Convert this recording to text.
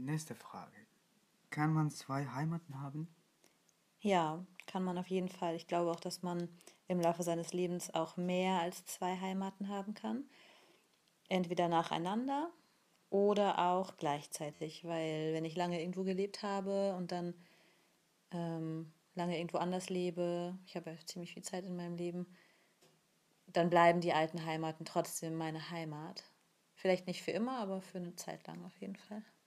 nächste Frage. Kann man zwei Heimaten haben? Ja, kann man auf jeden Fall. Ich glaube auch, dass man im Laufe seines Lebens auch mehr als zwei Heimaten haben kann. Entweder nacheinander oder auch gleichzeitig, weil wenn ich lange irgendwo gelebt habe und dann lange irgendwo anders lebe, ich habe ja ziemlich viel Zeit in meinem Leben, dann bleiben die alten Heimaten trotzdem meine Heimat. Vielleicht nicht für immer, aber für eine Zeit lang auf jeden Fall.